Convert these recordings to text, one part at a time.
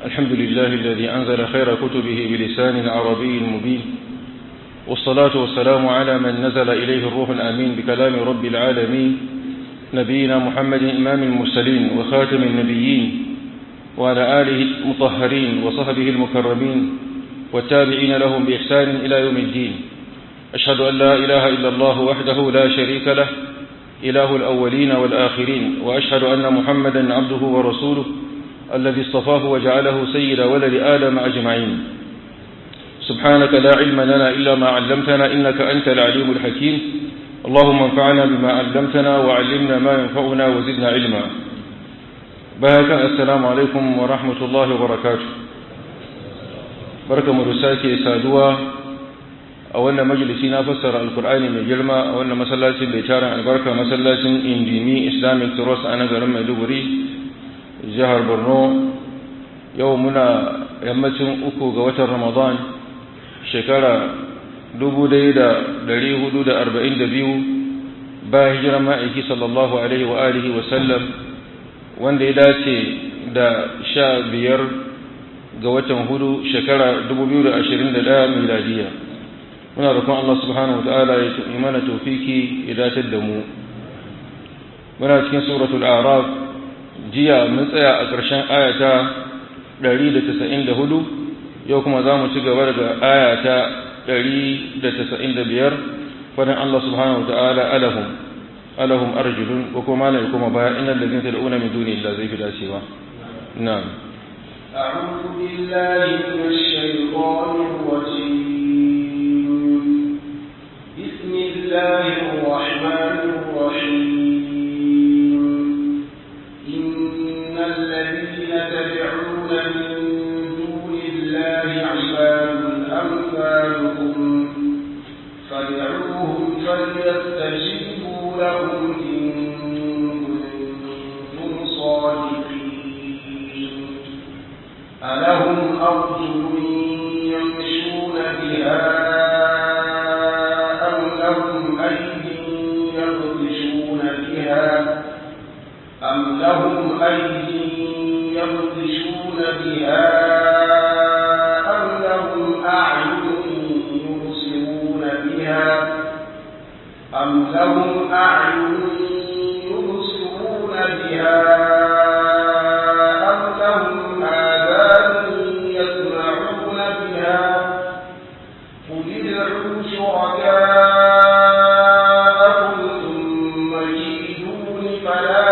الحمد لله الذي أنزل خير كتبه بلسان عربي مبين، والصلاة والسلام على من نزل إليه الروح الأمين بكلام رب العالمين، نبينا محمد إمام المرسلين وخاتم النبيين، وعلى آله المطهرين وصحبه المكرمين والتابعين لهم بإحسان إلى يوم الدين. أشهد أن لا إله إلا الله وحده لا شريك له، إله الأولين والآخرين، وأشهد أن محمدا عبده ورسوله الذي اصطفاه وجعله سيد ولد آدم أجمعين. سبحانك لا علم لنا إلا ما علمتنا إنك أنت العليم الحكيم. اللهم انفعنا بما علمتنا وعلمنا ما ينفعنا وزدنا علما. بهك السلام عليكم ورحمة الله وبركاته. بركة مرساكي سادوا أولنا مجلسنا فسر القرآن من جلمة، أولنا مسلاتي بيتارا البركة مسلاتي إنديمي إسلامي تروس أنا قرم دبري jihar Borno. Yau muna yammacin 3 ga watan Ramadan shekara 1442 bayan hijirar ma'aiki sallallahu alaihi wa alihi wa sallam, wanda ya dace da 15 ga watan hudu shekara 2021 miladiya. Muna roƙon Allah subhanahu wa ta'ala ya yi mana tawfiki ya dace da mu. Muna cikin suratul A'raf. Jiya mun tsaya a ƙarshen ayata 194, yau kuma za mu ci gaba daga ayata 195. fadin Allah subhanahu wa ta'ala alahum arjulun, ko kuma malai kuma baya innal ladina tad'una min duni Allah zai fi dacewa. Na'am. A'udhu billahi minash shaitanir rajim. Bismillahir rahmanir rahim. الذين تدعون من دون الله عباد أمثالكم فادعوهم فليستجيبوا لهم إن كنتم صادقين. ألهم أرجل يمشون بها أم لهم أيدي يبطشون بها أم لهم أيدي يبطشون بها أم لهم أعين يبصرون بها أم لهم أعين يبصرون بها أم لهم آذان يسمعون بها قل ادعوا شركاءكم ثم كيدون فلا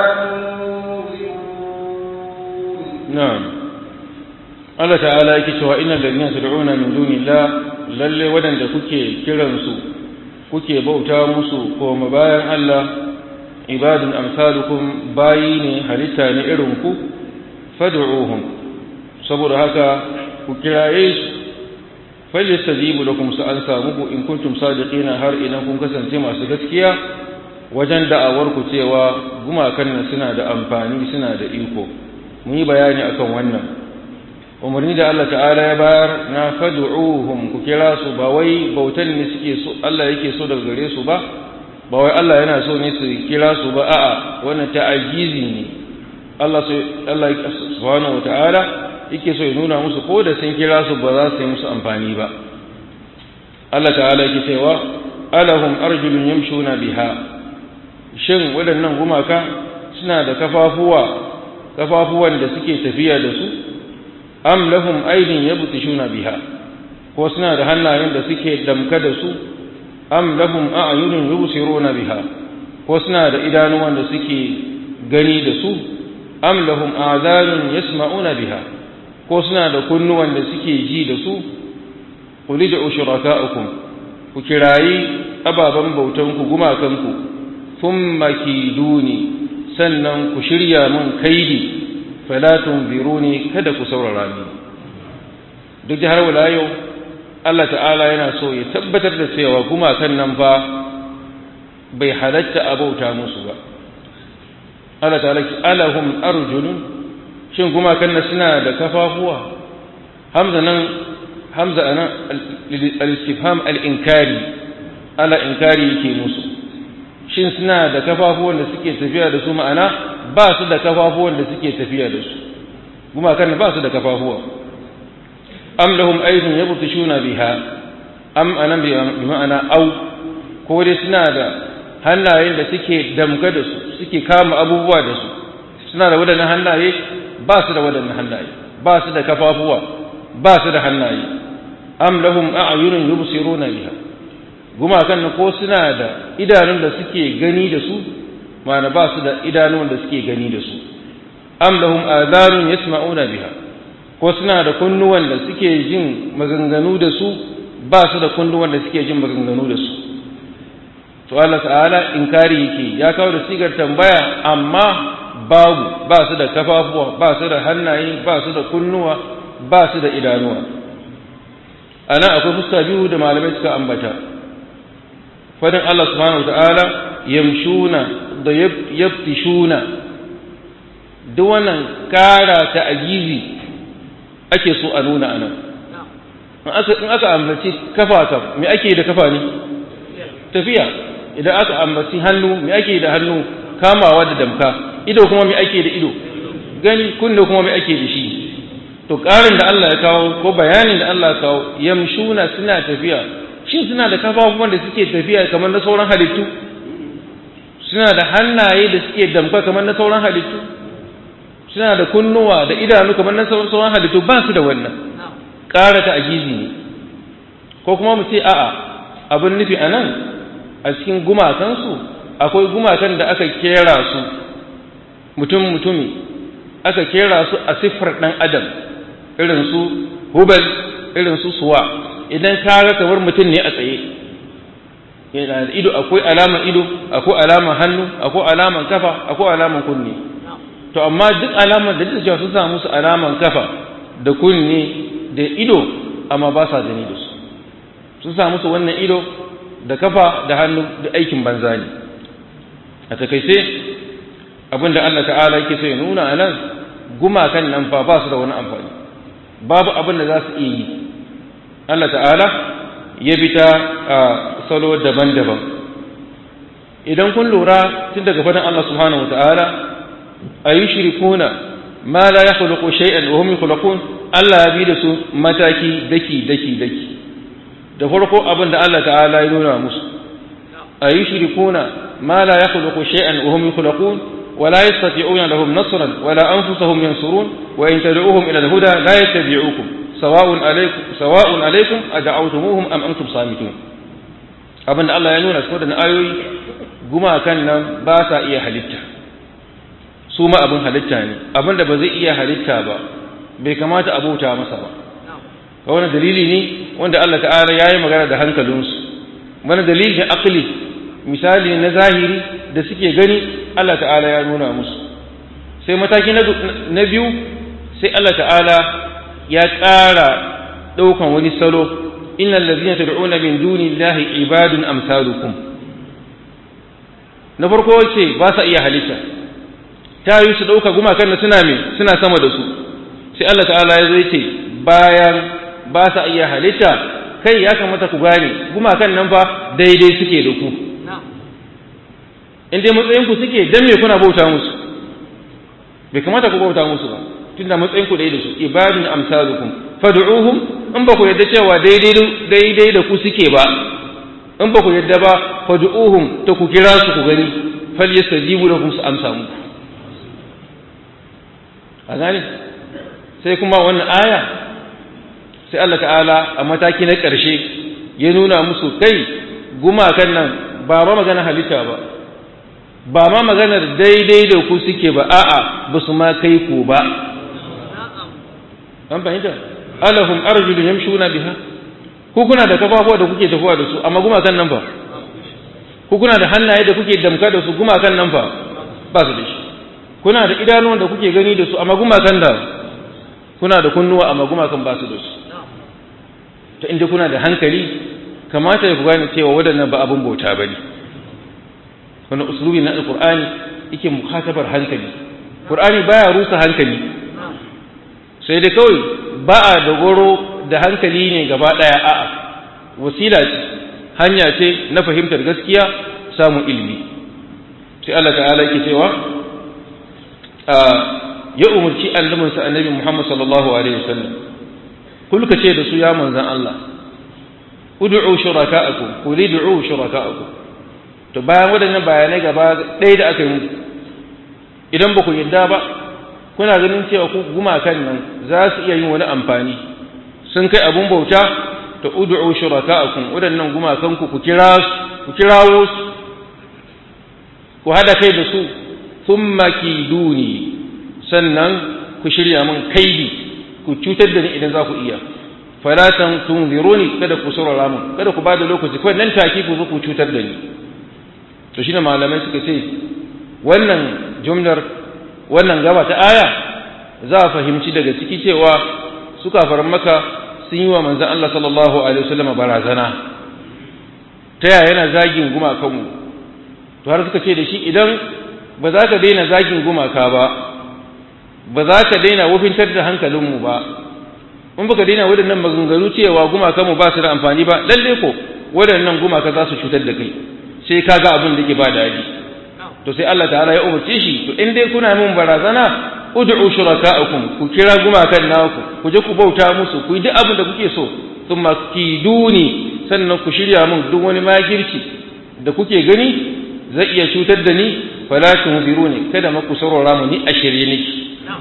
na'am. Allah ta'ala yake cewa innal ladina tad'una min dunillah, lalle wadanda kuke kiransu kuke bauta musu ko bayan Allah, ibadun amsalukum, bayi ne, halitta ne irin ku, fad'uhum, saboda haka ku kiraye su, falyastajibu lakum, su an samu in kuntum sadiqina, har idan kun kasance masu gaskiya wajen da'awar ku cewa gumakan nan suna da amfani, suna da iko. Mun yi bayani akan wannan umarni da Allah ta'ala ya bayar na fad'uhum, ku kira su, ba wai bautan ne suke so Allah yake so daga gare su ba, ba wai Allah yana so ne su kira su ba, a'a wannan ta'ajizi ne. Allah subhanahu wa ta'ala yake so ya nuna musu ko da sun kira su ba za su yi musu amfani ba. Allah ta'ala yake cewa alahum arjulun yamshuna biha, shin waɗannan gumaka suna da kafafuwan da suke tafiya da su, am lahum aydin yabtishuna biha, ko suna da hannayen da suke damka da su, am lahum a'yunun yubsiruna biha, ko suna da idanuwan da suke gani da su, am lahum a'zanun yasma'una biha, ko suna da kunnuwan da suke ji da su. qul id'u shuraka'akum, ku kirayi ababan bautanku, gumakanku, thumma kiduni, sannan ku shirya mun kaidi, fala tunziruni, kada ku saurara ni. Duk da har wala yau Allah ta'ala yana so ya tabbatar da cewa gumakan nan fa bai halatta abauta musu ba. Allah ta'ala ki alahum arjulun, shin gumakan nan suna da kafafuwa? Hamza anan al-istifham al-inkari, ala inkari yake musu. Shin suna da kafafuwan da suke tafiya da su, ma'ana ba su da kafafuwan da suke tafiya da su. gumakan ba su da kafafuwa am lahum aydun yabtishuna biha am anan bi ma'ana au ko dai suna da hannayen da suke damka da su suke kama abubuwa da su suna da wadannan hannaye ba su da wadannan hannaye ba su da kafafuwa ba su da hannaye am lahum a'yunun yubsiruna biha gumakan ko suna da idanun da suke gani da su ma'ana ba su da idanun da suke gani da su am lahum adhanun yasma'una biha ko suna da kunnuwan da suke jin maganganu da su ba su da kunnuwan da suke jin maganganu da su to Allah ta'ala inkari yake ya kawo da sigar tambaya amma babu ba su da kafafuwa ba su da hannaye ba su da kunnuwa ba su da idanuwa ana akwai fuska biyu da malamai suka ambata fadin Allah subhanahu wata'ala yamshuna da yaftishuna duk wannan kara ta ajizi ake so a nuna anan in aka ambaci kafa kam me ake da kafa ne tafiya idan aka ambaci hannu me ake da hannu kamawa da damka ido kuma me ake da ido gani kunne kuma me ake da shi to karin da Allah ya kawo ko bayanin da Allah ya kawo yamshuna suna tafiya shin suna da kafafuwan da suke tafiya kamar na sauran halittu suna da hannaye da suke damka kamar na sauran halittu suna da kunnuwa da idanu kamar na sauran halittu ba su da wannan ƙara ta ajizi ne ko kuma mu ce a'a abin nufi a nan a cikin gumakansu akwai gumakan da aka kera su mutumi aka kera su a siffar ɗan adam irin su hubal irin su suwa idan ka ga kamar mutum ne a tsaye yana da ido akwai alaman ido akwai alaman hannu akwai alaman kafa akwai alaman kunne to amma duk alaman da duk sun samu su alaman kafa da kunne da ido amma ba sa gani da su sun samu su wannan ido da kafa da hannu da aikin banza ne a takaice abinda Allah ta'ala yake so ya nuna a nan gumakan nan fa ba su da wani amfani babu abin da za su iya yi Allah ta'ala ya bi ta salo daban-daban idan kun lura tun daga faɗin Allah subhanahu wata'ala ayushrikuna ma la yakhluqu shay'an wa hum yakhluqun Allah ya bi da su mataki daki da farko abin da Allah ta'ala ya nuna musu ayushrikuna ma la yakhluqu shay'an wa hum yakhluqun ولا يستطيعون لهم نصرا ولا أنفسهم ينصرون وإن تدعوهم إلى الهدى لا يتبعوكم سواء عليكم أدعوتموهم أم أنتم صامتون abin da Allah ya nuna su da ayoyi gumakan nan ba sa iya halitta su ma abin halitta ne abin da ba zai iya halitta ba bai kamata a bauta masa ba ga wani dalili ne wanda Allah ta'ala ya yi magana da hankalinsu wani dalilin akli misali na zahiri da suke gani Allah ta'ala ya nuna musu sai mataki na biyu sai Allah ta'ala ya ƙara ɗaukan wani salo innal ladhina tad'una min dunillahi ibadun amsalukum na farko ce ba sa iya halitta ta yi su ɗauka gumakan da suna sama da su sai Allah ta'ala ya zai ce bayan ba sa iya halitta kai ya kamata ku gane gumakan nan fa daidai suke da ku in dai matsayinku suke dan me kuna bauta musu bai kamata ku bauta musu ba tunda matsayinku da su ibadun amsalukum fad'uhum in ba ku yadda cewa daidai da ku suke ba in ba ku yadda ba fad'uhum ta ku kira su ku gani falyastajibu lakum su amsa muku a gane sai kuma wannan aya sai Allah ta'ala a mataki na ƙarshe ya nuna musu kai gumakan nan ba magana halitta ba ma maganar daidai da ku suke ba a'a ba su ma kai ku ba an fahimta alahum arjulun yamshuna biha ku kuna da kafafuwa da kuke tafiya da su amma gumakan nan fa ku kuna da hannaye da kuke damka da su gumakan nan fa ba su da shi kuna da idanuwan da kuke gani da su amma gumakan da kuna da kunnuwa amma gumakan ba su da su ta inda kuna da hankali kamata ya ku gane cewa waɗannan ba abin bauta bane wannan usulubi na alqur'ani yake mukhatabar hankali qur'ani baya rusa hankali sai dai kawai ba a dogoro da hankali ne gaba daya a'a wasila ce hanya ce na fahimtar gaskiya samun ilimi sai Allah ta'ala yake cewa ya umarci annabinsa annabi Muhammad sallallahu alaihi wasallam kulka ce da su ya manzan Allah ud'u shuraka'akum qul ud'u shuraka'akum to bayan wadannan bayanai gaba ɗaya da aka yi muku idan ba ku yadda ba kuna ganin cewa ku gumakan nan za su iya yin wani amfani sun kai abun bauta to ud'u shuraka'akum wadannan gumakan ku kirawo su ku hada kai da su thumma kiduni sannan ku shirya min kaidi ku cutar da ni idan za ku iya fala tunziruni kada ku saurara mun kada ku bada lokaci kawai nan take ku zo ku cutar da ni to shine malamai suka ce wannan jumlar wannan gaba ta aya za a fahimci daga ciki cewa suka faran maka sun yi wa manzon Allah sallallahu alaihi wasallam barazana ta yaya yana zagin gumakan mu to har suka ce da shi idan ba za ka daina zagin gumaka ba za ka daina wufintar da hankalinmu ba in baka daina waɗannan maganganu cewa gumaka mu ba su da amfani ba lalle ko waɗannan gumaka za su cutar da kai sai ka ga abin da ke ba daɗi to sai Allah ta'ala ya umarce shi to in dai kuna min barazana ud'u shuraka'akum ku kira gumakan naku ku je ku bauta musu ku yi duk abin da kuke so thumma kiduni sannan ku shirya min duk wani makirci da kuke gani zai iya cutar da ni fala tunziruni kada ma ku saurara mu ni a shirye niki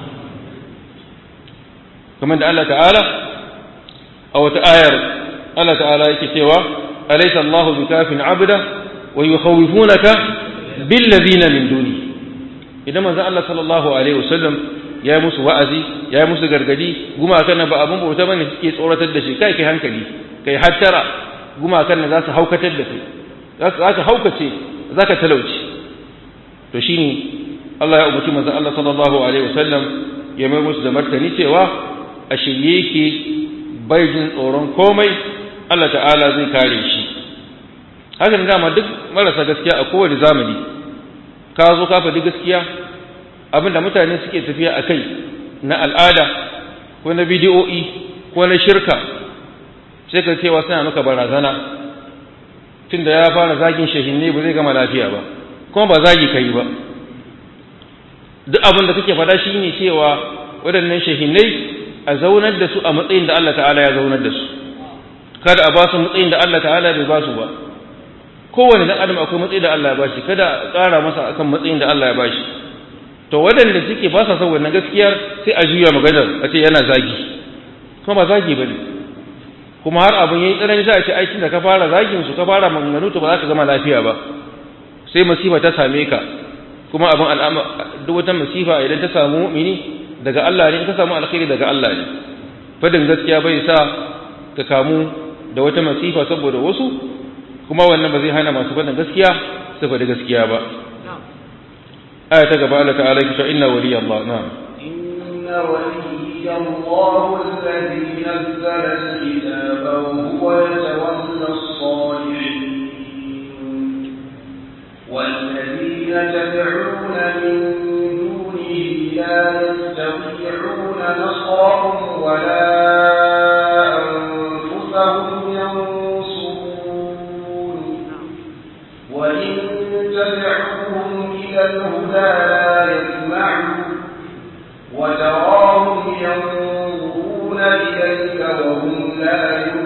kamar da Allah ta'ala a wata ayar Allah ta'ala yake cewa alaysa Allahu bikafin 'abda wa yukhawifunaka bil ladina min duni idan manzo Allah sallallahu alaihi wasallam ya yi musu wa'azi ya yi musu gargadi gumakan ba abun bauta bane suke tsoratar da shi kai hankali kai hattara gumakan za su haukatar da kai za ka haukace za ka talauci to shine Allah ya umarci manzo Allah sallallahu alaihi wasallam ya mai musu da martani cewa a shirye yake bai jin tsoron komai Allah ta'ala zai kare shi hakan dama duk marasa gaskiya a kowane zamani ka zo ka faɗi gaskiya abinda mutane suke tafiya a kai na al'ada ko na bidiyo'i ko na shirka sai ka cewa suna maka barazana tunda ya fara zagin shehinne ba zai gama lafiya ba kuma ba zagi kai ba duk abin da kake faɗa shine cewa waɗannan shehinnai a zaunar da su a matsayin da Allah ta'ala ya zaunar da su kada a ba su matsayin da Allah ta'ala bai ba su ba kowane dan adam akwai matsayin da Allah ya bashi kada a ƙara masa akan matsayin da Allah ya bashi to waɗanda suke ba sa son wannan gaskiyar sai a juya maganar a ce yana zagi kuma ba zagi bane kuma har abun yayi tsanani sai a ce aikin da ka fara zagin su ka fara maganganu to ba za ka zama lafiya ba sai masifa ta same ka kuma abin duk wata masifa idan ta samu mu'mini daga Allah ne in ka samu alkhairi daga Allah ne fadin gaskiya bai sa ka kamu da wata masifa saboda wasu kuma wannan ba zai hana masu fadin gaskiya su faɗi gaskiya ba aya ta gaba Allah ta'ala ki inna waliyallah na'am inna waliyallahu alladhi nazzala al-kitaba wa huwa yatawalla as-salihin والذين تدعون من دونه لا يستطيعون نصرهم ولا أنفسهم ينصرون وإن تدعوهم إلى الهدى لا يسمعوا وتراهم ينظرون إليك وهم لا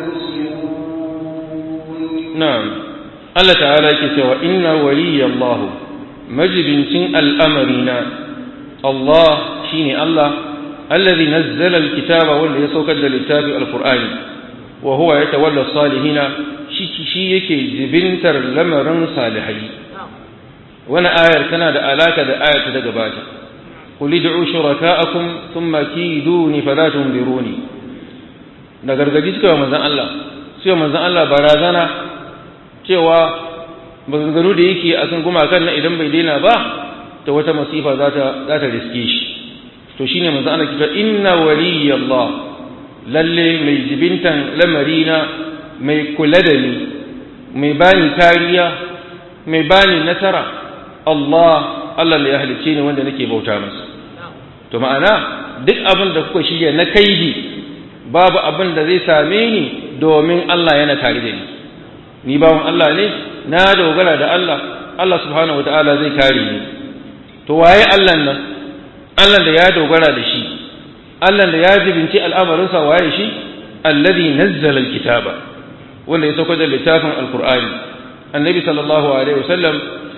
يبصرون نعم Allah ta'ala yake cewa inna waliyallahu majibincin al'amarina Allah shine Allah allazi nazzala alkitaba wanda ya saukar da littafi alqur'ani wa huwa yatawalla salihina shi yake jibintar lamarin salihai wannan ayar tana da alaka da ayar ta gabata qul ud'u shuraka'akum thumma kiduni fala tunziruni da gargaji suka manzon Allah sai manzon Allah barazana cewa maganganu da yake a kan gumakan nan idan bai daina ba ta wata masifa za ta riske shi to shine manzo Allah kika inna waliyallah lalle mai jibintan lamarina mai kula da ni mai bani kariya mai bani nasara Allah ne ya halice ni wanda nake bauta masa to ma'ana duk abin da kuka shirya na kaidi babu abin da zai same ni domin Allah yana tare da ni bawon Allah ne na dogara da Allah subhanahu wataala zai kare ni to waye Allah nan Allah da ya dogara da shi Allah da ya jibinci al'amarinsa waye shi alladhi nazzala alkitaba wanda ya saukar da littafin alqur'ani annabi sallallahu alaihi wasallam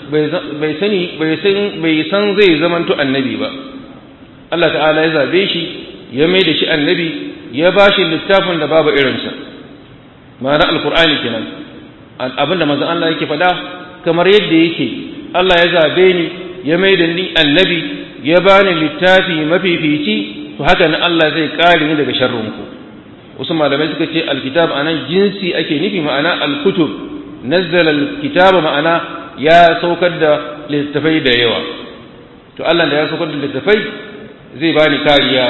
bai san zai zamanto annabi ba Allah ta'ala ya zabe shi ya mai da shi annabi ya bashi littafin da babu irinsa ma'ana alqur'ani kenan abinda manzon Allah yake faɗa kamar yadda yake Allah ya zabe ni ya mai da ni annabi ya bani littafi mafifici to haka nan Allah zai kare ni daga sharrinku wasu malamai suka ce alkitab anan jinsi ake nufi ma'ana alkutub nazzala alkitaba ma'ana ya saukar da littafai da yawa to Allah da ya saukar da littafai zai bani kariya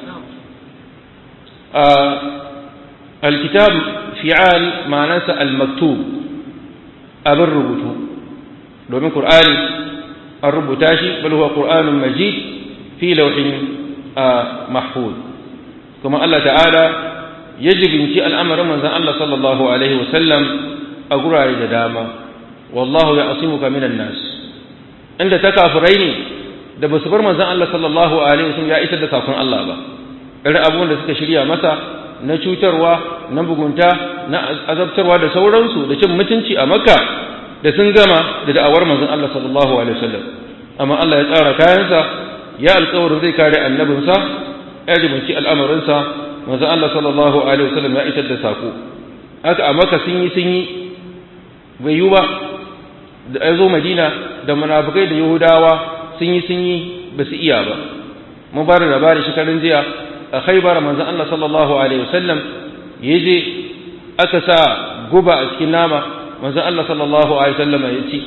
alkitab fi'al ma'anarsa almaktub abin rubutu domin qur'ani an rubuta shi bal huwa qur'anun majid fi lawhin mahfuz kuma Allah ta'ala ya jibinci al'amarin manzon Allah sallallahu alaihi wasallam a gurare da dama wallahu ya'simuka minan nas inda ta kafirai ne da basu bar manzon Allah sallallahu alaihi wasallam ya isar da sakon Allah ba irin abubuwan da suka shirya masa na cutarwa na bugunta na azabtarwa da sauransu da cin mutunci a Makka da sun gama da da'awar manzon Allah sallallahu alaihi wasallam amma Allah ya tsara kayansa ya alƙawarin zai kare annabinsa ya jibinci al'amarinsa manzon Allah sallallahu alaihi wasallam ya isar da sako haka a Makka sun yi bai yi ba da ya zo Madina da munafikai da Yahudawa sun yi ba su iya ba mun ba da labari shekarun jiya a Khaibar manzon Allah sallallahu alaihi wasallam yaje aka sa guba a cikin nama manzon Allah sallallahu alaihi wasallam ya ci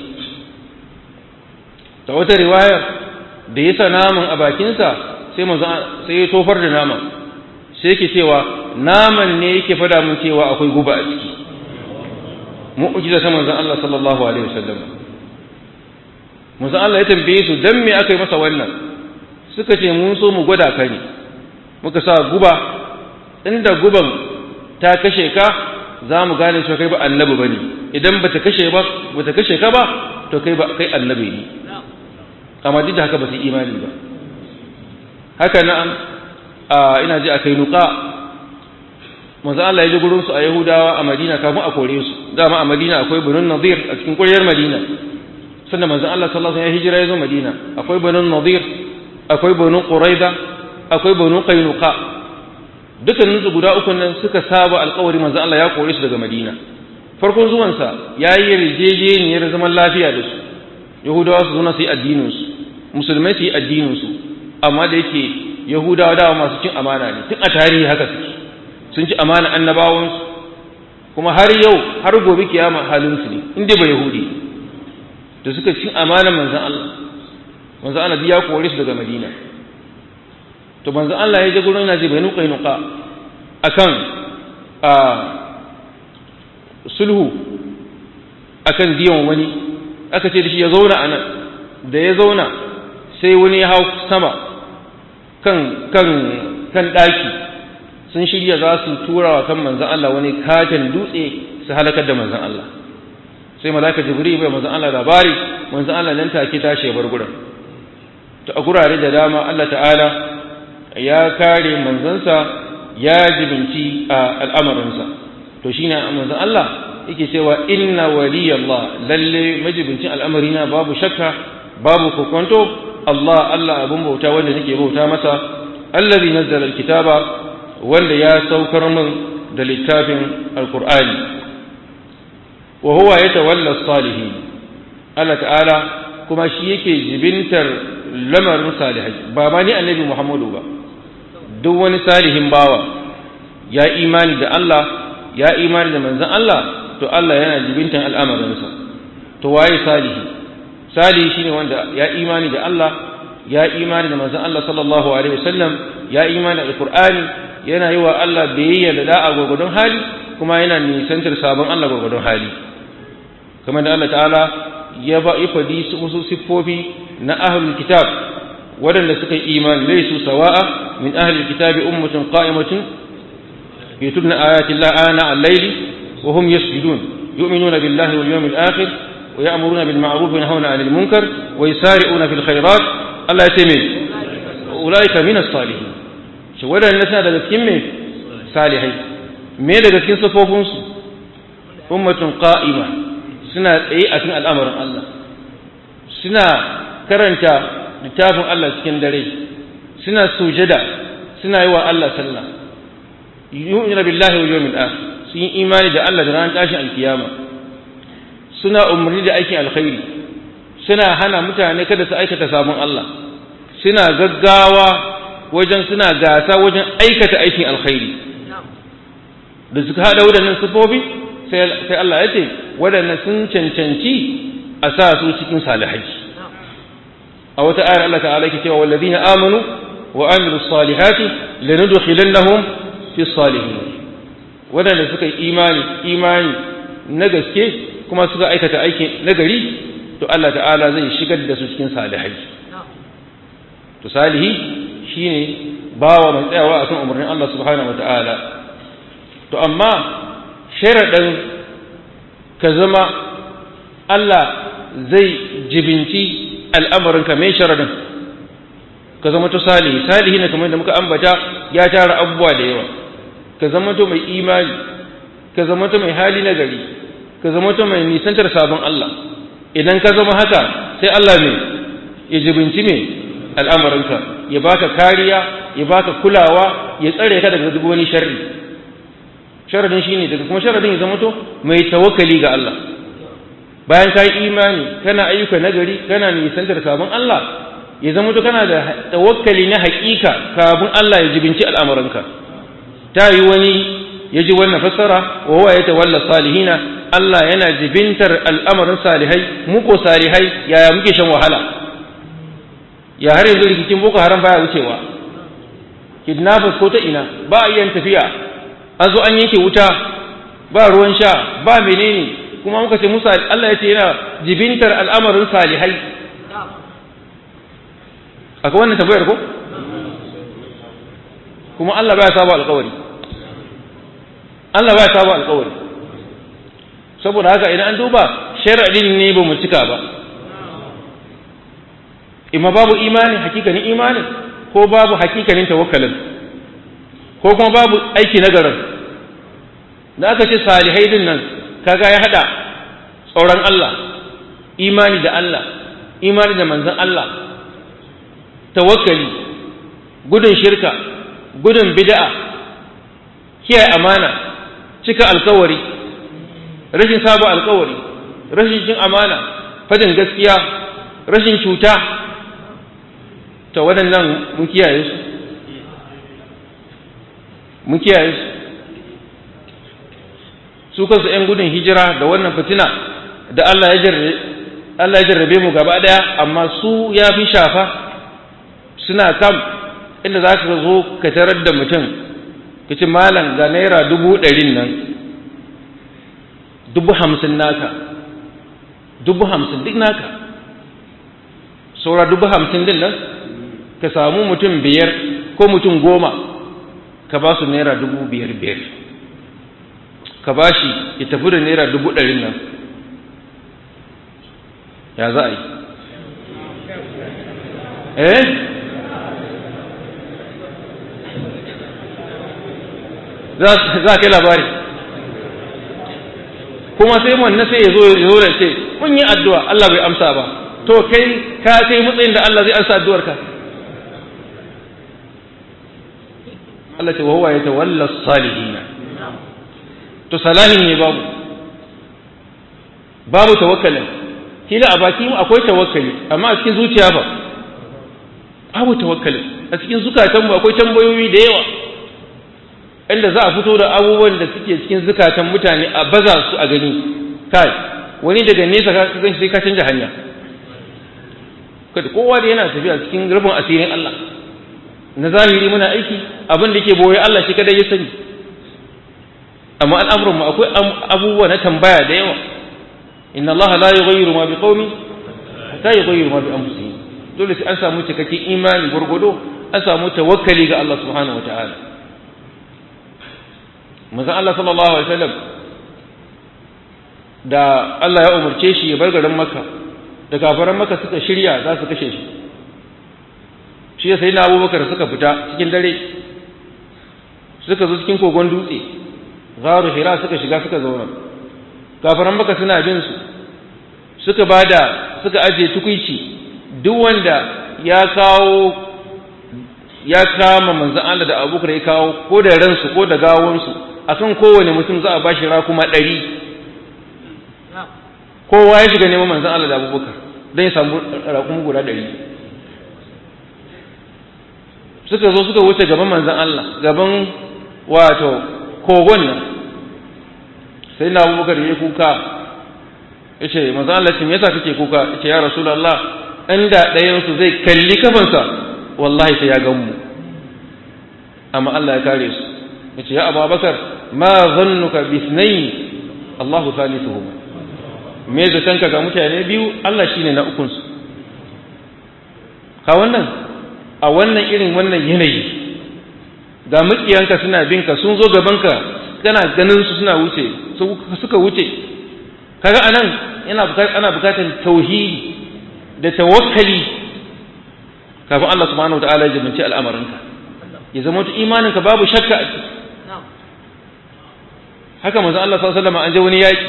ta wata riwaya da yasa naman a bakinsa sai ya tofar da naman sai yake cewa naman ne yake fada mun cewa akwai guba a ciki mu'jiza ta manzon Allah sallallahu alaihi wasallam manzon Allah ya tambaye su dan me aka yi masa wannan suka ce mun so mu gwada ka ne muka sa guba inda guban ta kashe ka za mu gane cewa kai ba annabi bane idan bata kashe ka ba to kai annabi ne amma duk da haka ba su imani ba haka nan ina ji akai nuqa manzo Allah ya ji gurin su a Yahudawa a Madina kafin a kore su dama a Madina akwai Banu Nadir a cikin ƙuryar Madina sannan manzo Allah sallallahu alaihi wasallam ya hijira ya zo Madina akwai Banu Nadir akwai Banu Quraiza akwai Banu Qainuqa dukkanin su guda uku nan suka saba alƙawari manzo Allah ya kore su daga Madina farkon zuwan sa yayi yarjejeniyar zaman lafiya da su Yahudawa su zauna su yi addinin su musulmai su yi addinin su amma da yake Yahudawa dawa masu cin amana ne tun a tarihi haka suke sun ci amana annabawansu kuma har yau har gobe kiyama halinsu ne inda ba Yahudi da suka cin amana manzon Allah ya kore su daga Madina to manzon Allah ya je gurin yana je bai nuka akan sulhu akan diyan wani aka ce da shi ya zauna anan da ya zauna sai wani ya hau sama kan daki sun shirya za su tura wa kan manzan Allah wani katin dutse su halakar da manzan Allah sai malaka jibril bai manzan Allah labari manzan Allah nan take tashi ya bar gurin to a gurare da dama Allah ta'ala ya kare manzansa ya jibinci al'amarinsa to shine manzan Allah yake cewa inna waliyallah lalle majibincin al'amarina babu shakka babu kokonto Allah abun bauta wanda nake bauta masa allazi nazzala alkitaba wanda ya saukar min da littafin alkur'ani wa huwa yatawalla as-salihin Allah ta'ala kuma shi yake jibintar lamarin salihai ba ma ni annabi Muhammadu ba duk wani salihin bawa ya imani da Allah ya imani da manzon Allah to Allah yana jibintan al'amarinsa to waye salihi shine wanda ya imani da Allah ya imani da manzon Allah sallallahu alaihi wasallam ya imani da alkur'ani yana yi wa Allah biyayya da da'a gurgudun hali kuma yana nisantar sabon Allah gurgudun hali kamar da Allah ta'ala ya fadi su siffofi na ahlul kitab wadanda suka yi imani laysu sawa'a min ahlil kitabi ummatun qa'imatun yutubna ayati Allah ana al-layli wa hum yasjudun yu'minuna billahi wal yawmil akhir wa ya'muruna bil ma'ruf wa yanhauna 'anil munkar wa yusari'una fil khairat Allah ya ce ulaika minas salihin shi wadannan suna daga cikin me salihai me daga cikin sifofin su ummatun qa'ima suna tsaye a cikin al'amarin Allah suna karanta littafin Allah cikin dare suna sujada suna yi wa Allah sallah yu'minu billahi wal yawmil akhir sun yi imani da Allah da ranar tashin alkiyama suna umarni da aikin alkhairi suna hana mutane kada su aikata sabon Allah suna gaggawa wajen suna gasa wajen aikata aikin alkhairi da suka hada waɗannan sifofi sai Allah ya ce waɗannan sun cancanci a sa su cikin salihai a wata ayar Allah ta'ala yake cewa wallazina amanu wa amilus salihati lanudkhilannahum fi salihin waɗanda suka yi imani na gaske kuma suka aikata aiki nagari to Allah ta'ala zai shigar da su cikin salihai to salihi shine bawa mai tsayawa a kan umarnin Allah subhanahu wata'ala to amma sharadin ka zama Allah zai jibinci al'amarinka mai sharadin ka zama to salihi ne kamar da muka ambata ya tara abubuwa da yawa ka zama to mai imani ka zama to mai hali nagari ka zama to mai nisantar sabon Allah idan ka zama haka sai Allah ne ya jibinci me al'amarinka ya baka kariya ya baka kulawa ya tsare ka daga duk wani sharri sharadin shine daga kuma sharadin ya zama to mai tawakkali ga Allah bayan ka yi imani kana ayyuka nagari kana nisantar sabon Allah ya zama to kana da tawakkali na haƙiƙa kafin Allah ya jibinci al'amarinka ta yi wani ya ji wannan fassara wa huwa yatawalla salihina Allah yana jibintar al'amarin salihai mu ko salihai yaya muke shan wahala ya har yanzu rikicin boko haram baya wucewa kidnappers ko ta ina ba a yin tafiya an zo an yanke wuta ba ruwan sha ba menene kuma muka ce musa Allah ya ce yana jibintar al'amarin salihai akwai wannan tabbayar ko kuma Allah baya saba alƙawari Allah baya saba alƙawari saboda haka idan an duba sharadin ne ba mu cika ba imma babu imani hakikanin imani ko babu hakikanin tawakkalin ko kuma babu aiki nagarin da aka ce salihai din nan kaga ya hada tsoron Allah imani da Allah imani da manzon Allah tawakkali gudun shirka gudun bid'a kiyaye amana cika alkawari rashin saba alkawari rashin cin amana fadin gaskiya rashin cuta ta waɗannan mun kiyaye su kansu 'yan gudun hijira da wannan fitina da Allah ya jarrabe mu gaba ɗaya amma su ya fi shafa suna kam inda za ka zo ka tarar da mutum ka ci malam ga naira 100,000 nan 50,000 naka 50,000 duk naka saura 50,000 din nan ka samu mutum 5 ko mutum 10 ka ba su naira 5,000 ka ba shi ya tafi da naira 100,000 nan ya za a yi za ka yi labari kuma sai wannan sai ya zo da ce mun yi addu'a Allah bai amsa ba to kai ka kai matsayin da Allah zai amsa addu'arka Allah ce wa huwa yatawalla as-salihin to salahin ne babu tawakkalin kila a baki akwai tawakkali amma a cikin zuciya ba babu tawakkalin a cikin zukatanmu akwai tambayoyi da yawa inda za a fito da abubuwan da suke cikin zukatan mutane a baza su a gani kai wani daga nesa ka gan sai ka canja hanya kada kowa da yana tafiya cikin rubun asirin Allah na zahiri muna aiki abin da ke boye Allah shi kada ya sani amma al'amuran mu akwai abubuwa na tambaya da yawa inna Allah la yughayyiru ma biqaumin hatta yughayyiru ma bi anfusihim dole sai an samu cikakken imani gurgudo an samu tawakkali ga Allah subhanahu wataala manzon Allah sallallahu alaihi wasallam da Allah ya umarce shi ya bar garin Makka da kafaran Makka suka shirya za su kashe shi shi ya sai na Abubakar suka fita cikin dare suka zo cikin kogon dutse gharu Hira suka shiga suka zauna kafiran Makka suna bin su suka aje tukuici duk wanda ya kama manzon Allah da Abubakar ya kawo ko da ransu ko da gawonsu akan kowane mutum za a bashi rakuma 100 kowa ya shiga neman manzon Allah da Abubakar dan ya samu rakuma guda 100 suka zo suka wuce gaban manzon Allah gaban wato kogon nan sai na Abubakar ya kuka yace manzon Allah ce me yasa kake kuka yace ya Rasulullah inda ɗayan su zai kalli kafansa wallahi sai ya gan mu amma Allah ya kare su yace ya Abubakar ma zannuka bi ithnayn Allahu thalithuhuma me zatanka ga mutane biyu Allah shine na ukun su ka wannan a wannan irin wannan yanayi ga mukiyanka suna binka sun zo gabanka kana ganin su suna wuce suka wuce kaga anan ana bukatar tauhidi da tawakkali kafin Allah subhanahu wataala ya jibinci al'amarinka ya zama to imaninka babu shakka a ciki haka manzon Allah sallallahu alaihi wasallam an je wani yaki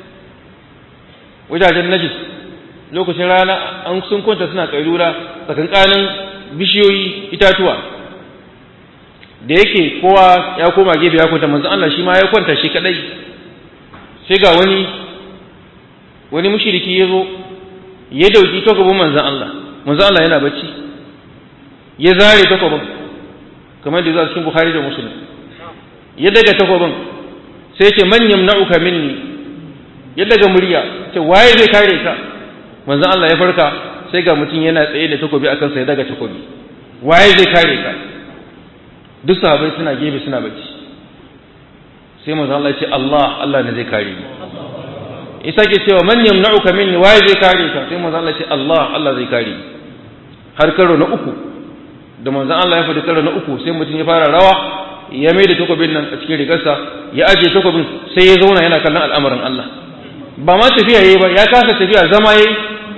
wajajen Najd lokacin rana an sun kwanta suna kailula tsakankanin bishiyoyi itatuwa da yake kowa ya koma gefe ya kwanta manzon Allah shi ma ya kwanta shi kadai sai ga wani mushriki yazo ya dauki takobin manzon Allah yana bacci ya zare takobin kamar da zuwa cikin Bukhari da Muslim ya daga takobin sai ya ce man yamna'uka minni ya daga murya ce waye zai kare ka manzon Allah ya farka sai ga mutum yana tsaye da takobi akan sa ya daga takobi waye zai kare ka duk sahabbai suna gefe suna bacci sai manzon Allah ya ce Allah ne zai kare ni isa ke cewa man yamna'uka minni waye zai kare ka sai manzon Allah ya ce Allah zai kare ni har karo na uku da manzon Allah ya faɗi karo na uku sai mutum ya fara rawa ya mai da takobin nan a cikin rigarsa ya aje takobin sai ya zauna yana kallon al'amarin Allah ba ma tafiya yayi ba ya kasa tafiya zama yayi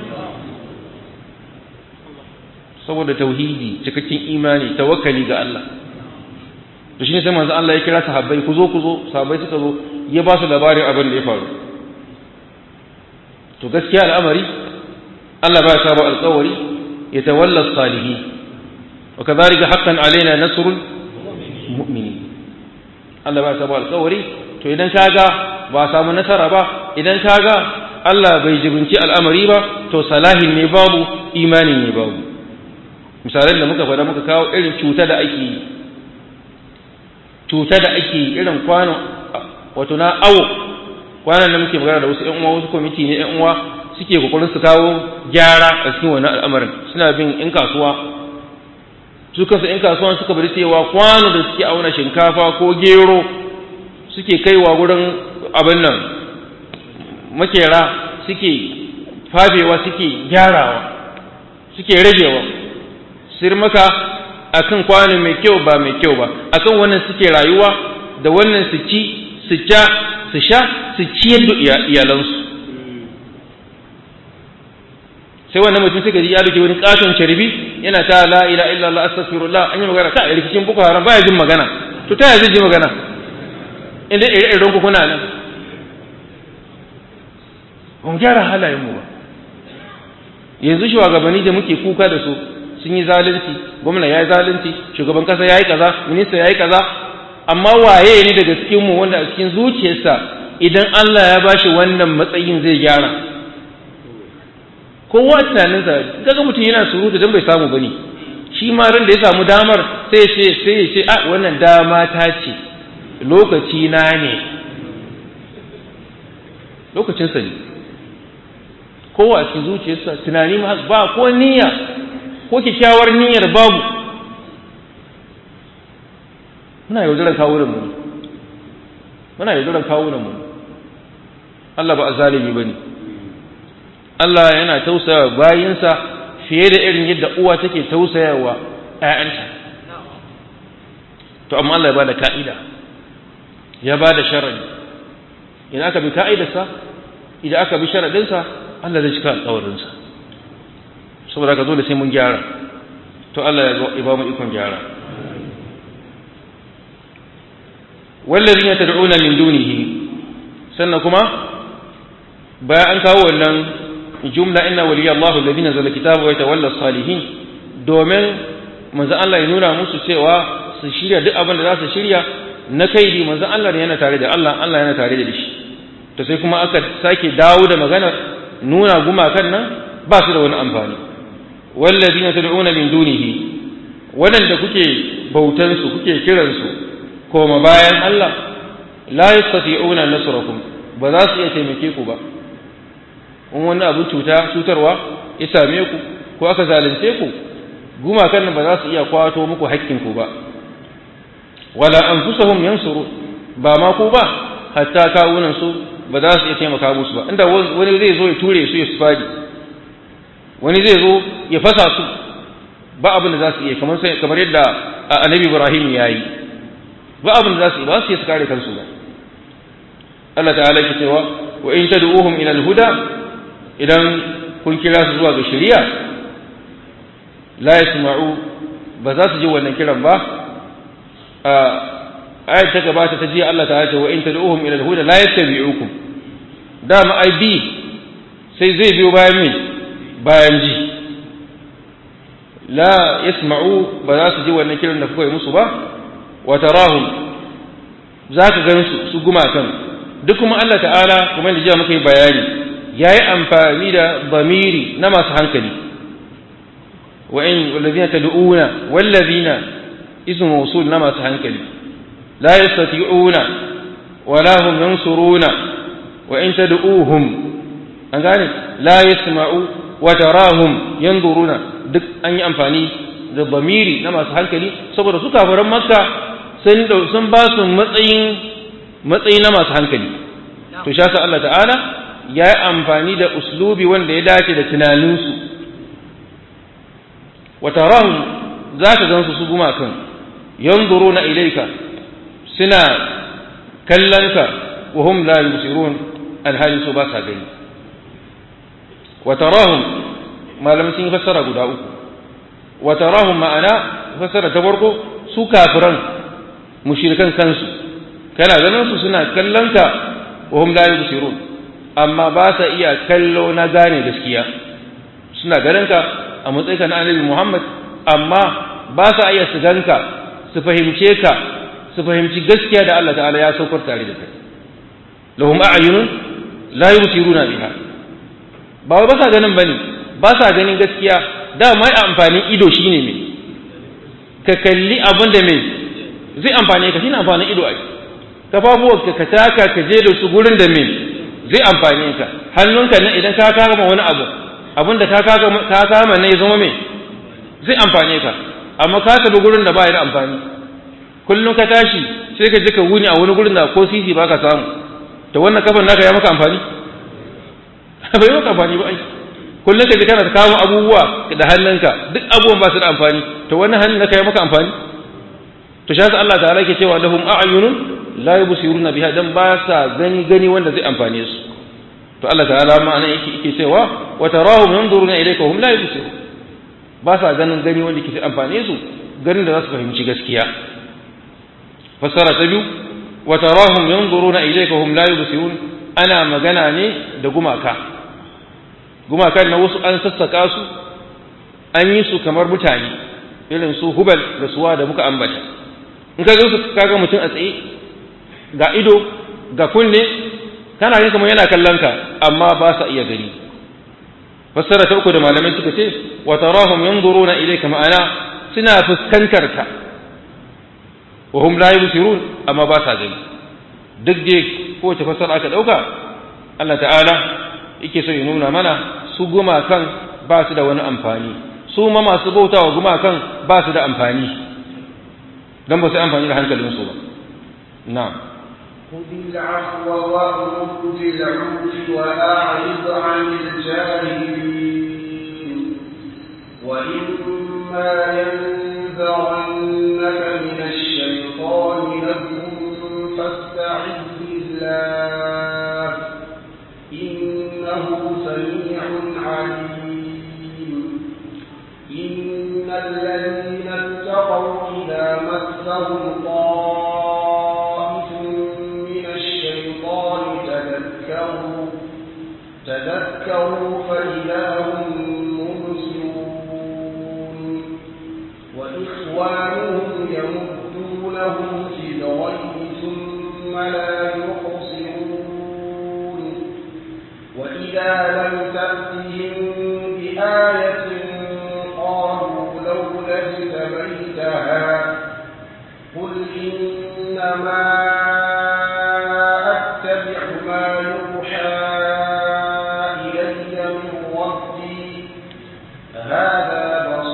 saboda tauhidi cikakken imani tawakkali ga Allah to shine sai manzon Allah ya kira sahabbai ku zo sahabbai suka zo ya ba su labarin abin da ya faru to gaskiya al'amari Allah ba ya saba alƙawari ya tawalla salihin wa kadhalika haqqan alaina nasrul mu'minin Allah ba ya saba alƙawari to idan kaga ba samu nasara ba idan kaga Allah bai jibinci al'amari ba to salahin ne babu imanin ne babu misalan da muka fada muka kawo irin cuta da ake irin kwano wato na awo kwanan da muke magana da wasu ƴan uwa wasu kwamiti ne ƴan uwa suke kokarin su kawo gyara a cikin wannan al'amarin suna bin ƴan kasuwa su kansu ƴan kasuwa suka bari cewa kwano da suke auna shinkafa ko gero suke kaiwa wurin abin nan makera suke fafewa suke gyarawa suke ragewa sir maka akan kwano mai kyau ba mai kyau ba akan wannan suke rayuwa da wannan su ci su sha su ciyar da iyalansu sai wannan mutum suka ji ya rike wani katon carbi yana ta la ilaha illallah astaghfirullah an yi magana ta rikicin boko haram baya jin magana to ta zai ji magana inda irin ku kuna nan ba mu gyara halayenmu ba yanzu shugabanni da muke kuka da su sun yi zalunci gwamna ya yi zalunci shugaban kasa ya yi kaza minista ya yi kaza amma waye ne daga cikinmu wanda a cikin zuciyarsa idan Allah ya bashi wannan matsayin zai gyara kowa tunaninsa kaga mutum yana surutu don bai samu bane shi ma ran da ya samu damar sai ya ce a wannan dama ta ce lokaci na ne lokacinsa ne kowa a cikin zuciyarsa tunani ba ko niyya ko kyakkyawar niyyar babu muna yaudaran kawunanmu Allah ba a zalimi ba ne Allah yana tausaya bayinsa fiye da irin yadda uwa take tausayawa ‘ya'yanta to amma Allah ya ba da ka'ida ya ba da sharaɗi idan aka bi ka'idarsa idan aka bi sharaɗinsa Allah zai cika alƙawarinsa saboda ka dole sai mun gyara to Allah ya ba mu ikon gyara. wallazina tad'una min dunihi, sannan kuma bayan an kawo wannan jumla inna waliyallahu alladhi nazzala kitaba wa yatawalla as-salihin, domin manzo Allah ya nuna musu cewa su shirya duk abin da za su shirya na kaidi, manzo Allah ne yana tare da Allah yana tare da shi. To sai kuma aka sake dawo da maganar nuna gumakan nan ba su da wani amfani. wallazina tad'una min dunihi, wadanda kuke bautan su kuke kiran su koma bayan Allah, la yastati'una nasrakum, ba za su iya taimake ku ba. in wani abu cutarwa ya same ku ko aka zalunce ku, gumakan nan ba za su iya kwato muku haƙƙin ku ba. wala anfusahum yansuru, ba ma ku ba hatta kawunan su ba za su iya taimaka musu ba. inda wani zai zo ya ture su ya fadi, wani zai zo ya fasa su, ba abin da za su iya, kamar yadda annabi Ibrahim ya yi, ba abin da za su yi, ba su iya su kare kansu ba. Allah ta'ala yake cewa wa in tad'uhum ila al-huda, idan kun kira su zuwa ga shari'a, la yasma'u, ba za su ji wannan kiran ba. ayat ta gabata ta ji Allah ta'ala ce wa in tad'uhum ila al-huda la yattabi'ukum, dama ai bi sai zai biyo bayan ji. la yasma'u, ba za su ji wannan kiran da kuka yi musu ba. wa tarahum, za ka gan su gumakan duk kuma Allah ta'ala kuma da jiya muka yi bayani yayi amfani da bamiri na masu hankali. wa in wallazina tad'una, wallazina ismu mawsul na masu hankali. la yastati'una wala hum yansuruna, wa in tad'uhum, an gane, la yasma'u wa tarahum yanzuruna, duk an yi amfani da bamiri na masu hankali saboda su kafiran Makka sun ba su matsayi na masu hankali. to shi yasa Allah ta'ala ya yi amfani da uslubi wanda ya dace da tunaninsu. wa tarahum, za ka gansu su gumakan, yanzuruna ilayka, suna kallonka, wa hum la yusirun, alhali su ba sa gani. wa tarahum, malamin sun yi fassara guda uku. wa tarahum ma'ana fassara ta farko, su kafiran mushrikan kansu kana ganin su suna kallonka, wa hum la yusirun, amma ba sa iya kallo na gane gaskiya. suna ganinka a matsayinka na annabi Muhammad, amma ba sa iya su ganka, su fahimce ka, su fahimci gaskiya da Allah ta'ala ya saukar tare da kai. lahum a'yunun la yusiruna biha, ba sa ganin bane, ba sa ganin gaskiya. da mai amfanin ido shine me, ka kalli abin da me zai amfane ka, shine amfanin ido ai. kafafuwarka ka taka ka je da su gurin da me zai amfane ka. hannunka ne idan ka kama wani abu, abin da ka kama ne ya zama me zai amfane ka. amma ka tafi gurin da ba ya da amfani, kullum ka tashi sai ka je ka wuni a wani gurin da ko sisi ba ka samu, to wannan kafan naka ya maka amfani? bai maka amfani ba ai. kullum ka je kana kawo abubuwa da hannunka, duk abubuwan ba su da amfani, to wannan hannun naka ya maka amfani? to shi Allah ta'ala yake cewa lahum a'yunun la yubsiruna biha, dan ba sa gani wanda zai amfane su. to Allah ta'ala ma'ana yake cewa wa tarahum yanzuruna ilayka hum la yubsirun, ba sa gani wanda ke amfane su, ganin da za su fahimci gaskiya. fassara ta biyu, wa tarahum yanzuruna ilayka hum la yubsirun, ana magana ne da gumakan na wasu an sassaka su, an yi su kamar mutane, irin su Hubal da Suwa da muka ambata. in ka ga mutum a tsaye, ga ido ga kunne, kana yin kamar yana kallon ka, amma ba sa iya gani. fassara ta uku da malamai suka ce, wa tarahum yanzuruna ilayka, ma'ana suna fuskantar ka, wa hum la yubsirun, amma ba sa gani. duk dai kowace fassara aka dauka, Allah ta'ala yake so ya nuna mana su gumakan ba su da wani amfani, su ma masu bautawa gumakan ba su da amfani, dan ba su amfani da hankalinsu ba. na'am. خذ العفو وأمر بالعرف وأعرض عن الجاهلين وإما ينزغنك من الشيطان نزغ فاستعذ بالله إنه سميع عليم. إن الذين يسارعونهم في الغي ثم لا يقصرون وإذا لم تأتهم بآية قالوا لولا اجتبيتها قل إنما أتبع ما يوحى إلي من ربي هذا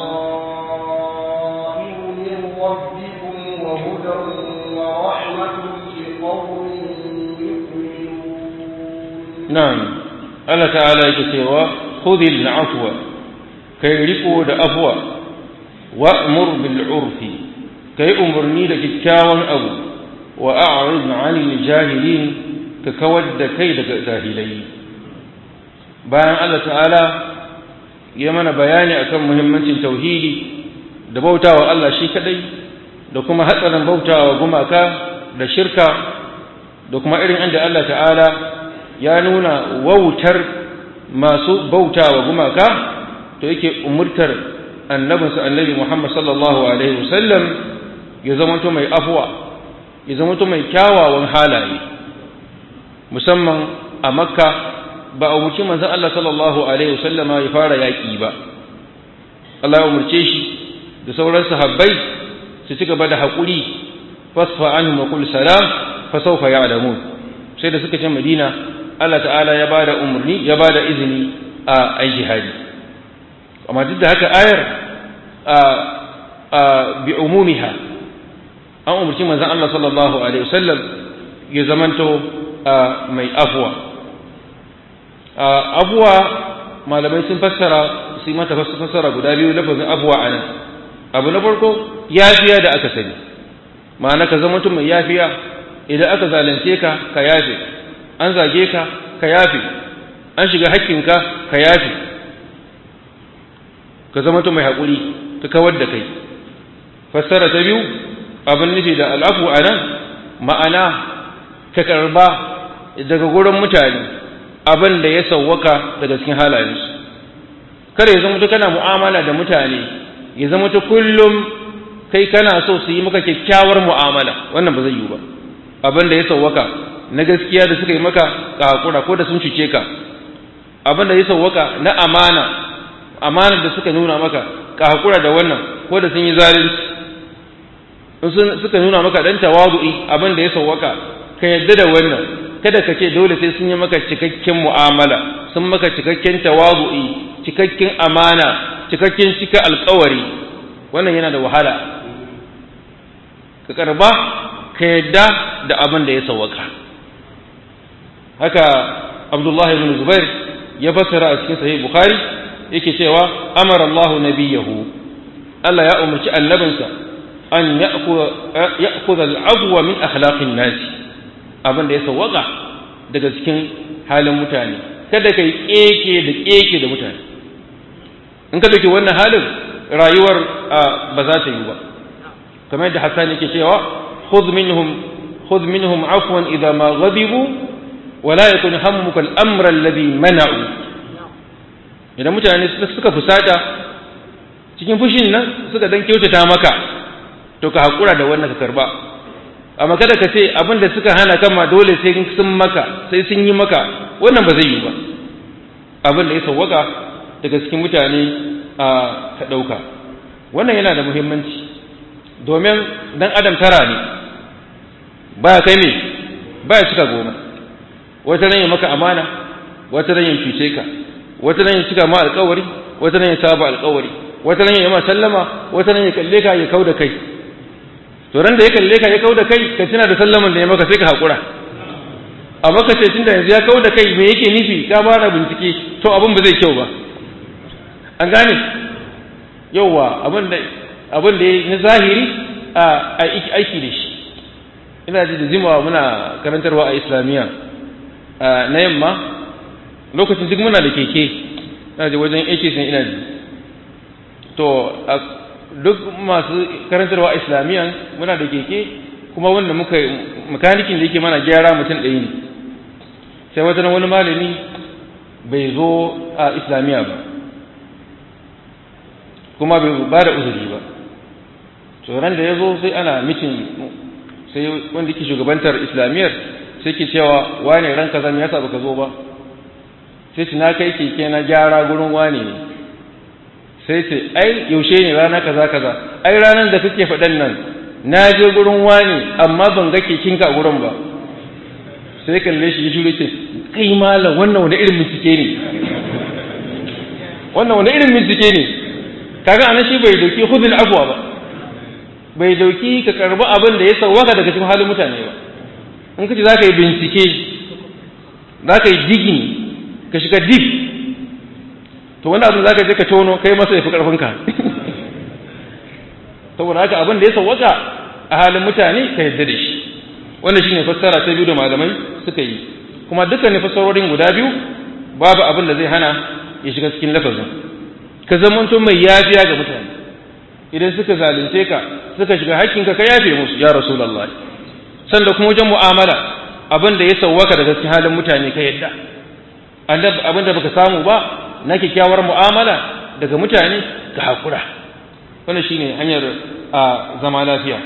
بصائر من ربكم وهدى ورحمة لقوم يؤمنون. نعم الله تعالى يكتوى خذ العفو كي رقوا دأفوى وأمر بالعرف كي أمرني لكتاوى أبو وأعرض عن الجاهلين ككود كيد جاهلين. بيان الله تعالى يمن بياني أكم مهمة توحيدي da bautawa Allah shi kadai da kuma hatsarin bautawa gumaka da shirka da kuma irin inda Allah ta'ala ya nuna wautar masu bautawa gumaka to yake umurtar annabinsa annabi Muhammad sallallahu alaihi wasallam ya zamanto mai afwa ya zamanto mai kyawawan halaye musamman a Makka ba a umurci manzon Allah sallallahu alaihi wasallama ya fara yaki ba Allah ya umurce shi da sauran sahabbai su ci gaba da haƙuri fasfa anhum wa qul salam fa sawfa ya'lamun sai da suka ce Madina Allah ta'ala ya bada umurni ya bada izini a ai jihadi amma duk da haka ayar bi umumiha an umurci manzon Allah sallallahu alaihi wasallam ya zamanto mai afwa malamai sun fassara su mata fassara guda biyu lafazin afwa anan abu na farko yafiya da aka sani ma'ana ka zama mutum mai yafiya idan aka zalunce ka ka yafe an zage ka ka yafe an shiga haƙƙinka ka yafe ka zama mutum mai haƙuri ka kawar da kai fassara ta biyu abin nufi da al'afu a nan ma'ana ka karba daga gurin mutane abin da ya sauwaka daga cikin halayensu kada ya zama kana mu'amala da mutane ya zama ta kullum kai kana so su yi maka kyakkyawar mu'amala wannan ba zai yi ba abin da ya sauwaka na gaskiya da suka yi maka ka hakura ko da sun cuce ka abin da ya sauwaka na amanar da suka nuna maka ka hakura da wannan ko da sun yi zalunci suka nuna maka dan tawadu'i abin da ya sauwaka ka yadda da wannan kada ka ce dole sai sun yi maka cikakken mu'amala sun maka cikakken tawadu'i cikakken amana cikakken cika alkawari wannan yana da wahala ka karba ka yadda da abin da ya sauwaka haka Abdullah ibn Zubair ya fassara a cikin sahih Bukhari yake cewa amara Allah nabiyahu Allah ya umarci annabinsa an ya'khudha al-'afwa min akhlaqin nas abin da ya sauwaka daga cikin halin mutane kada kai keke da mutane in ka dauki wannan halin rayuwar ba za ta yi ba kamar yadda Hassan yake cewa khudh minhum afwan idha ma ghadibu wa la yakun hammuka al-amra alladhi mana'u idan mutane suka fusata cikin fushin nan suka dan kyautata maka to ka hakura da wannan ka karba amma kada ka ce abinda suka hana kan ma dole sai sun maka sai sun yi maka wannan ba zai yi ba abin da ya sauwaka daga cikin mutane ka ɗauka wannan yana da muhimmanci domin dan adam tara ne baya kai ne baya cika goma wata ran ya maka amana wata ran ya cuce ka wata ran ya cika ma alƙawari wata ran ya saba alƙawari wata ran ya ma sallama wata ran ya kalle ka ya kauda kai to ran da ya kalle ka ya kauda kai ka tuna da sallaman da ya maka sai ka hakura amma ka ce tunda yanzu ya kauda kai me yake nufi ka fara bincike to abin ba zai kyau ba an gane yauwa abin da na zahiri a aiki da shi ina ji da zimawa muna karantarwa a islamiyya na yamma lokacin duk muna da keke ina ji wajen 80 ina ji to duk masu karantarwa a islamiyya muna da keke kuma wanda makanikin da yake mana gyara mutum ɗaya ne sai wata wani malami bai zo a islamiyya ba kuma bai ba da uzuri ba to ran da ya zo sai ana mitin sai wanda yake shugabantar islamiyyar sai ke cewa wane ran kaza me yasa baka zo ba sai ce na kai keke na gyara gurin wane ne sai ce ai yaushe ne rana kaza kaza ai ranar da kake faɗan nan na je gurin wane amma ban ga kekinka a gurin ba sai kalle shi ya shure ce kai malam wannan wani irin bincike ne wannan wani irin bincike ne kaga anan shi bai dauki hudul afwa ba bai dauki ka karbi abin da ya sauwaka daga cikin halin mutane ba in kace zaka yi bincike zaka yi digging ka shiga deep to wannan abin zaka je ka tono kai masa yafi karfin ka saboda haka abin da ya sauwaka a halin mutane ka yadda da shi wannan shine fassara ta biyu da malamai suka yi kuma dukkan fassarorin guda biyu babu abin da zai hana ya shiga cikin lafazin ka zamanto mai yafiya ga mutane idan suka zalunce ka suka shiga hakkinka ka yafe musu ya rasulullahi sanda kuma wajen mu'amala abin da ya sauwaka daga cikin halin mutane ka yadda abin da baka samu ba na kyakkyawar mu'amala daga mutane ka hakura wannan shine hanyar a zama lafiya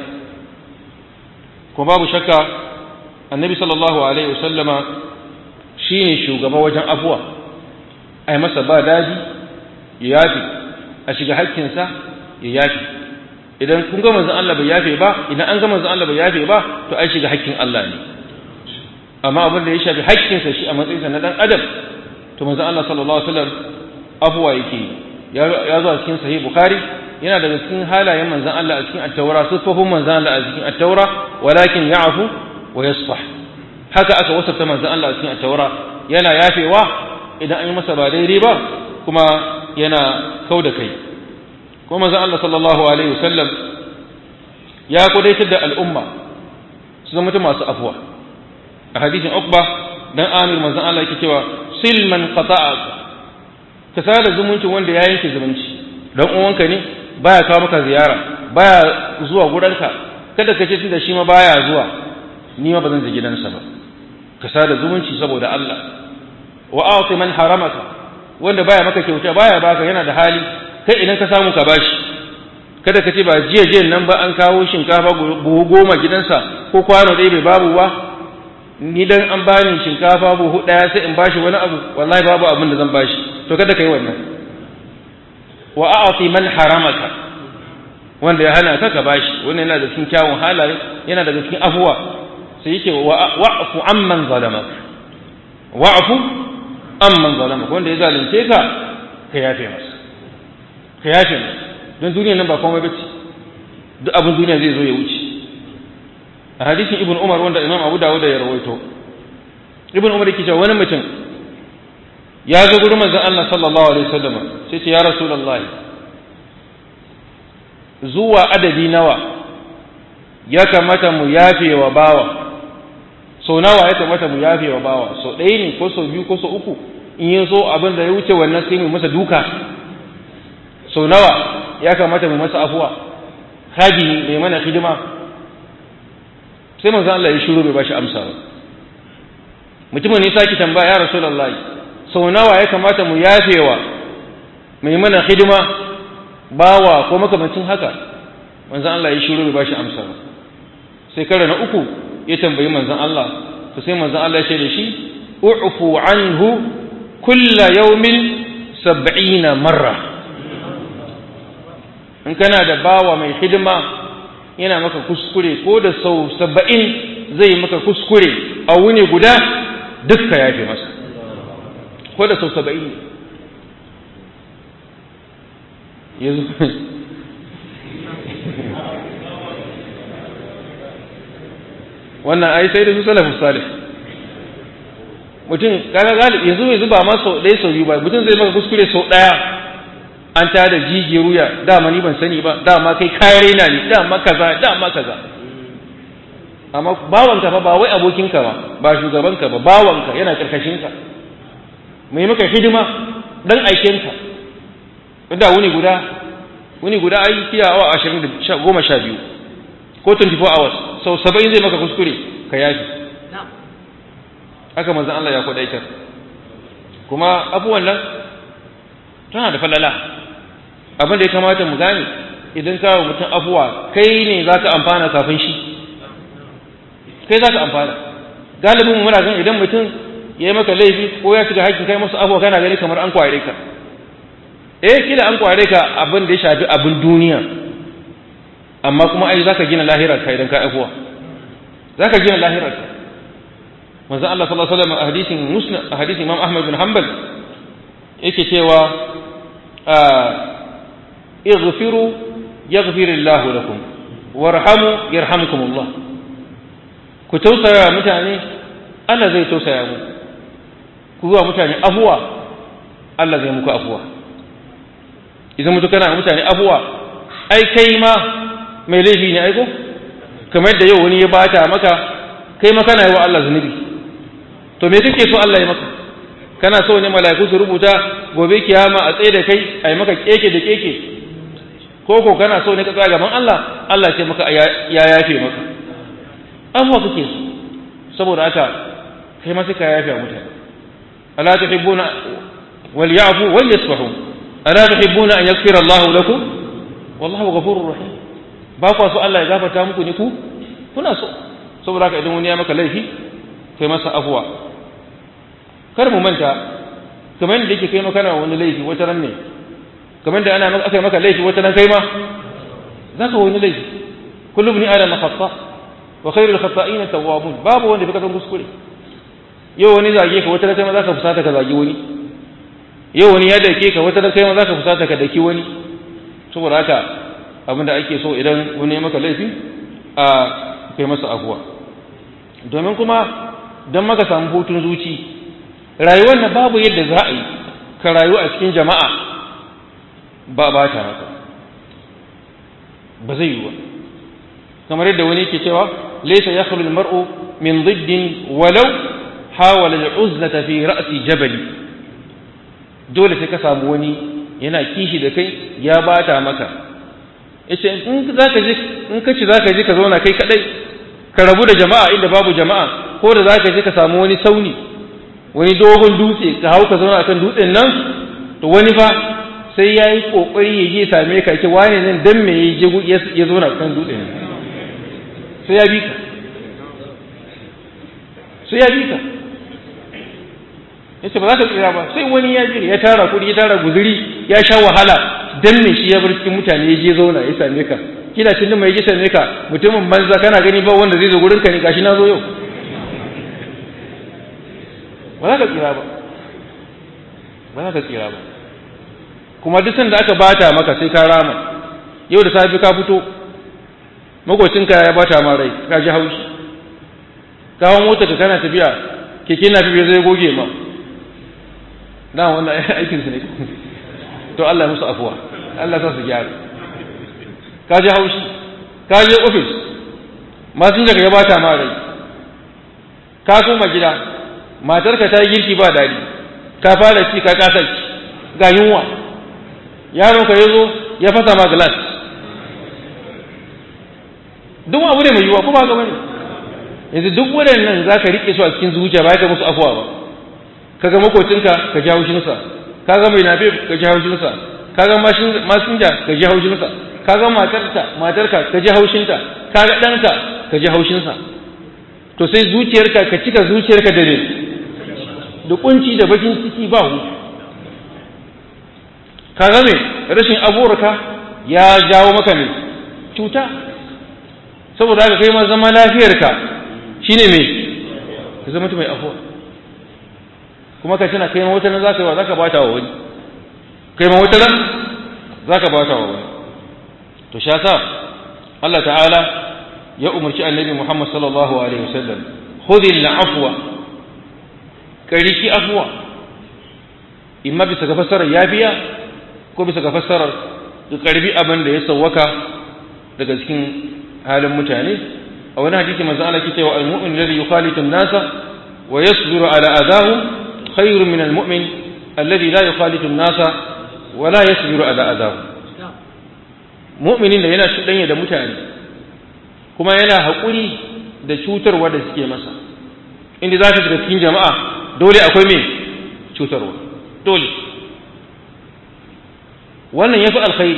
ko babu shakka annabi sallallahu alaihi wasallama shine shugaba wajen afuwa ai masa ba daji ya yafi a shiga hakkinsa ya yafi idan kun ga manzon Allah bai yafe ba idan an ga manzon Allah bai yafe ba to ai shiga hakkin Allah ne amma abin da ya shafi hakkinsa shi a matsayinsa na dan adam to manzon Allah sallallahu alaihi wasallam afuwa yake ya zo a cikin sahih bukhari yana daga cikin halayen manzon Allah a cikin at-taura sifofin manzon Allah a cikin at-taura walakin ya'fu wa yasfah haka aka wasafta manzon Allah a cikin at-taura yana yafewa idan an yi masa ba daidai ba kuma yana kauda kai kuma manzon Allah sallallahu alaihi wasallam ya kudaitar da al'umma su zama masu afuwa a hadisin Uqba dan Amir manzon Allah yake cewa silman qata'aka ka sada zumunci wanda ya yanke zumunci dan uwanka ne baya kawo maka ziyara baya zuwa gurinka kada ka ce tunda shi ma baya zuwa ni ma bazan je gidansa ba ka sada zumunci saboda Allah wa a'ti man haramaka wanda baya maka kyauta baya baka yana da hali kai idan ka samu ka bashi kada ka ce ba jiya nan ba an kawo shinkafa buhu 10 gidansa ko kwano dai bai babu ba ni dan an bani shinkafa buhu daya sai in bashi wani abu wallahi babu abin da zan bashi to kada kai wannan wa a'ti man haramaka wanda ya hana ka bashi wannan yana da cikin kyawun halaye yana daga cikin afuwa sai yake wa'fu amman zalamaka wa'fu amman zalamaka wanda ya zalunce ka ka yafe masa ka yafe masa don duniya nan ba komai bace duk abin duniya zai zo ya wuce a hadisin ibn umar wanda imam abu dawud ya rawaito ibn umar yake cewa wani mutum ya zo gurin manzon Allah sallallahu alaihi wasallam sai ce ya rasulullahi zuwa adadi nawa ya kamata mu yafe wa bawa so nawa ya kamata mu yafe wa bawa so ɗaya ne ko so biyu ko so uku in ya so abin da ya wuce wannan sai mu masa duka so nawa ya kamata mu masa afuwa haji mai mana hidima sai manzon Allah ya shiru bai bashi amsa ba mutumin ne saki tambaya ya rasulullahi sau nawa ya kamata mu yafewa mai mana hidima bawa ko makamancin haka manzon Allah ya shiru bai bashi amsa ba sai kare na uku ya tambayi manzon Allah to sai manzon Allah ya ce da shi u'fu anhu kulla yawmin 70 marra in kana da bawa mai hidima yana maka kuskure ko da sau 70 zai maka kuskure a wuni guda dukka yafe masa ko da sau 70 yanzu wannan ai sai da su salafus salih mutum kaga galibi yanzu ba ma sau ɗaya sau biyu ba mutum zai maka kuskure sau ɗaya an ta da jijiyar wuya dama ni ban sani ba dama kai kare na ne dama kaza amma bawanka fa ba wai abokinka ba shugabanka ba bawanka yana karkashinka mai maka hidima dan aikenka wanda wuni guda ai kiya awa 12 ko 24 hours sau 70 zai maka kuskure ka yafi haka manzon Allah ya kwadaitar kuma abuwan nan tana da falala abin da ya kamata mu gane idan ka wa mutum afuwa kai ne za ka amfana kafin shi, kai za ka amfana. Galibin muna gan idan mutum ya yi maka laifi ko ya shiga haƙƙin kai masa afuwa kana gani kamar an kware ka. Kila an kware ka abin da ya shafi abin duniya, amma kuma ai za ka gina lahirar ka idan ka afuwa, za ka gina lahirar ka. Manzo Allah sallallahu alaihi wasallam a hadisin Imam Ahmad bin Hanbal yake cewa اغفروا يغفر الله لكم وارحموا يرحمكم الله. ku tausaya mutane Allah zai tausaya mu, ku zuwa mutane afuwa Allah zai muku afuwa. Idan mutu kana mutane afuwa ai kai ma mai laifi ne aiko, kamar da yau wani ya bata maka kai ma kana yi wa Allah zunubi, to me kake so Allah ya maka? Kana so ne mala'iku su rubuta gobe kiyama a tsaye da kai a yi maka keke da keke, ko kana so ne ka tsaya gaban Allah, Allah ce maka ya yafe maka. Abuwa kake so, saboda haka kai ma sai ka yafe mutane. Ala tuhibbuna wal ya'fu wal yasfahu, ala tuhibbuna an yaghfira Allahu lakum wallahu ghafurur rahim. Ba ku so Allah ya gafarta muku ne ku? Kuna so. Saboda haka idan wani ya maka laifi kai masa afuwa. Kar mu manta kamar yadda yake kai maka wani laifi wata ran ne, kamar da aka yi maka laifi wata ran kai ma zaka wani laifi. Kullu ibn adam khata wa khairul khata'in at-tawwabun. Babu wanda bai kasan kuskure. Yau wani zage ka wata ran kai ma zaka fusata ka zagi wani, yau wani ya dake ka wata ran kai ma zaka fusata ka daki wani. Saboda haka abinda ake so idan wani ya maka laifi a kai masa afuwa, domin kuma dan maka samu hutun zuci. Rayuwar na babu yadda za a yi ka rayu a cikin jama'a ba ta haka, ba zai yi ba. Kamar yadda wani ke cewa laysa yakhlu al-mar'u min dhiddin walau hawala al-uzlata fi ra'si jabali. Dole sai ka samu wani yana kishi da kai ya bata maka, yace in ka ci zaka je ka zauna kai kadai ka rabu da jama'a inda babu jama'a, ko da zaka je ka samu wani sauni, wani dogon dutse ka hau ka zauna akan dutsen nan, to wani fa sai yayi kokari ya je same ka, ce wane nan dan me ya zauna akan dutsen nan, sai ya bi ka, yace ba za ka tsira ba. Sai wani ya je ya tara kudi, ya tara guzuri, ya sha wahala, dan me shi ya bar cikin mutane ya je zauna ya same ka. Kina tunda mai ya same ka mutumin banza, kana gani ba wanda zai zo gurin ka ne, gashi na zo yau. Ba za ka tsira ba. Kuma duk sanda aka bata maka sai ka rama. Yau da safi ka fito makocinka ya bata ma rai, ka ji haushi, kawon mota ka kana tafiya, keke na tafiya zai goge ma, na wannan aikinsu ne. To Allah musu afuwa, Allah sa su gyara. Ka ji haushi, ka je ofis masu daga ya bata ma rai, ka koma gida matarka ta yi girki ba daɗi, ka fara ci ka kasa ci, ga yunwa, yaron ka yazo ya fasa ma glass. Duk abu ne mai yiwuwa ko ba ga bane? Yanzu duk waɗannan za ka riƙe su a cikin zuciya ba ka musu afuwa ba. Kaga makocinka ka ji haushinsa, kaga mai nafe ka ji haushinsa, kaga masinja ka ji haushinsa, kaga matarka ka ji haushinta, kaga ɗanka ka ji haushinsa. To sai zuciyarka ka cika zuciyarka da da kunci da bakin ciki ba hu. Kaga me rashin aburka ya jawo maka ne cuta. Saboda haka kai ma zama lafiyarka shine me ka zama mai afuwa. Kuma ka tana kai ma wata nan zaka bata wa wani, kai ma wata nan zaka bata wa wani. To sha sa Allah ta'ala ya umarci annabi Muhammad sallallahu alaihi wasallam, khudhil afwa, kariki afwa, imma bisa ga fassarar yafiya ko bisa ga fassarar karbi abin da ya sawwaka daga cikin halin mutane. A wani hadisi manzo Allah ke cewa al-mu'min alladhi yukhalitu an-nasa wa yasbiru ala adahum khayrun min al-mu'min alladhi la yukhalitu an-nasa wa la yasbiru ala adahum. Mu'minin da yana shudanya da mutane kuma yana haƙuri da cutarwa da suke masa. Inda za ka shiga cikin jama'a dole akwai me cutarwa, dole. Wannan yafi alkhairi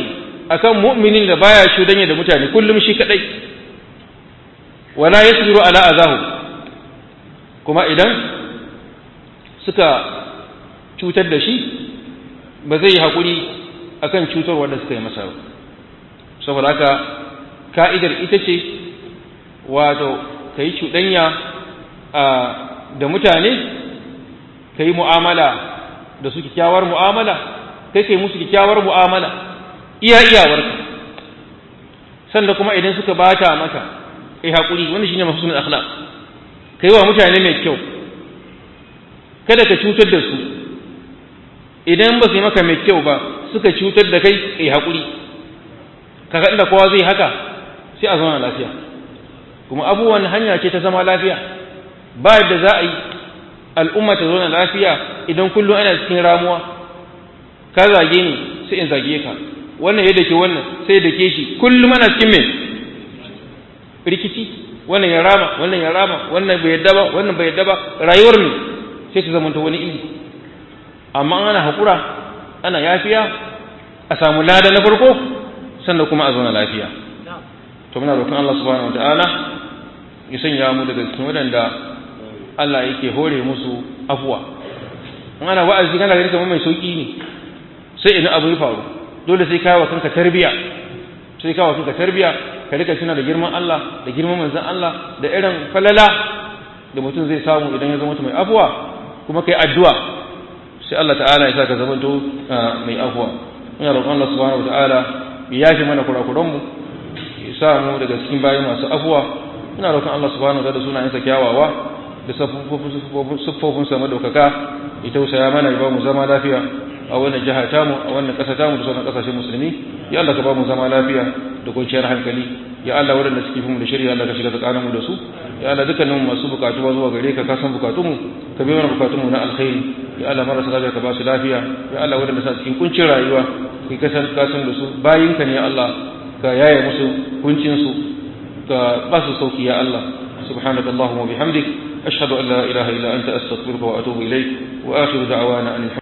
akan mu'minin da baya shudanya da mutane kullum shi kadai wala yasbiru ala azahu kuma idan suka cutar da shi ba zai yi hakuri akan cutar wanda suka yi masa ba saboda haka ka'idar ita ce wato kai cudanya da mutane kai mu'amala da su kyakkyawar mu'amala kai musu kyakkyawar mu'amala iyawarka sannan kuma idan suka bata maka kai hakuri wannan shine mahsunul akhlaq kai wa mutane mai kyau kada ka cutar da su idan ba su yi maka mai kyau ba suka cutar da kai kai hakuri kaga inda kowa zai haka sai a zauna lafiya kuma abubuwan hanya ce ta zama lafiya ba yadda za a yi al'umma ta zauna lafiya idan kullum ana cikin ramuwa ka zage ni sai in zage ka wannan ya dake wannan sai da ke shi kullum ana cikin mai rikici wannan ya rama wannan bai yadda ba wannan bai yadda ba rayuwar ne sai ta zamanta wani iri amma ana hakura ana yafiya a samu lada na farko sannan kuma a zauna lafiya to muna roƙon Allah subhanahu wataala ya sanya mu daga cikin wadanda Allah yake hore musu afuwa in ana wa'azi kana ganin kamar mai sauki ne sai idan abu ya faru dole sai kawo kanka tarbiya ka rika tuna da girman Allah da girman manzon Allah da irin falala da mutum zai samu idan ya zama mai afuwa kuma kai addu'a sai Allah ta'ala ya saka zamanto mai afuwa ina roƙon Allah subhanahu wataala ya yafe mana kurakuran mu ya sa mu daga cikin bayi masu afuwa ina roƙon Allah subhanahu wataala da sunayensa kyawawa da siffofin sa madaukaka ya tausaya mana ya ba mu zama lafiya a wannan jiha tamu a wannan ƙasa tamu da sauran ƙasashen musulmi ya Allah ka ba mu zama lafiya da kwanciyar hankali ya Allah waɗanda suke fi mu da shirya Allah ka shiga tsakaninmu da su ya Allah dukkanin masu bukatuwa zuwa gare ka ka san bukatunmu ka biya mana bukatunmu na alkhairi ya Allah marasa lafiya ka ba su lafiya ya Allah waɗanda suna cikin kuncin rayuwa kai ka san da su bayinka ne ya Allah ka yaye musu kuncin su ka ba su sauki ya Allah subhanaka allahumma bihamdik ashhadu an la ilaha illa anta astaghfiruka wa atubu ilayk wa akhiru da'wana